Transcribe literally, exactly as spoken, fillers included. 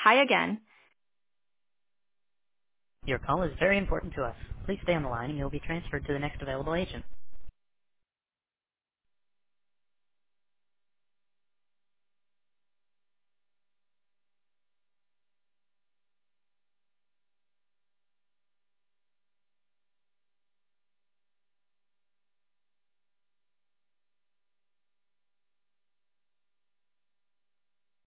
try again. Your call is very important to us. Please stay on the line and you'll be transferred to the next available agent.